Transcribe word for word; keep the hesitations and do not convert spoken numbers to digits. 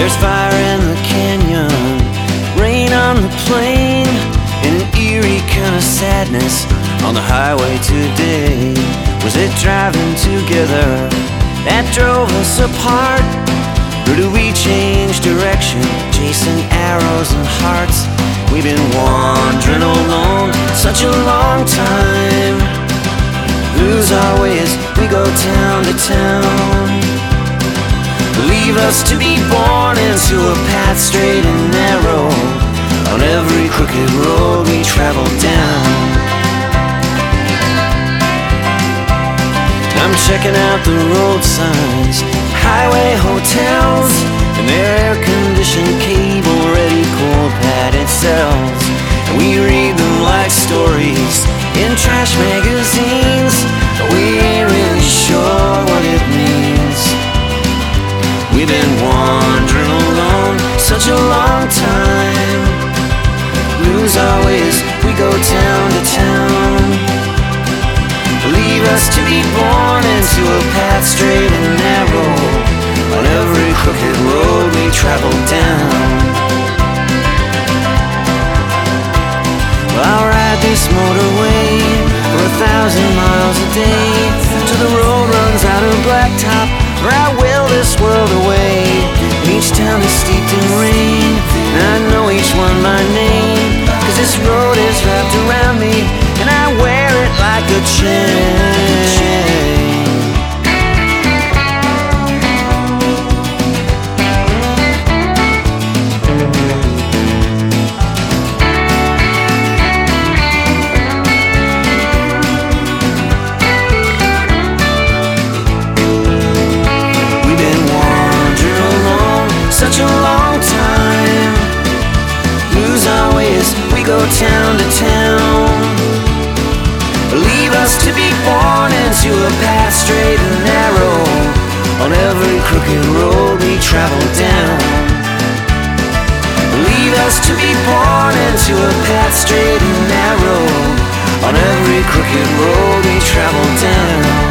There's fire in the canyon, rain on the plain, and an eerie kind of sadness on the highway today. Was it driving together that drove us apart? Or do we change direction, chasing arrows and hearts? We've been wandering alone such a long time. Lose our ways, we go town to town. Leave us to be born into a path straight and narrow on every crooked road we travel down. I'm checking out the road signs, highway hotels, and their air-conditioned cable-ready cold padded cells. And we read them like stories in trash magazines, but we ain't really sure what it means. We've been wandering alone such a long time. Lose our ways, we go town to town. Leave us to be born into a path straight and narrow on every crooked road we travel down. Well, I'll ride this motorway for a thousand miles a day till the road runs out of blacktop, or I will this world away. And each town is steeped in rain, and I know each one by name, 'cause this road is wrapped around me, and I wear it like a chain. We've been wandering alone such a long time. Lose our ways, we go town to town. Leave us to be born into a path straight and narrow on every crooked road we travel down. Leave us to be born into a path straight and narrow on every crooked road we travel down.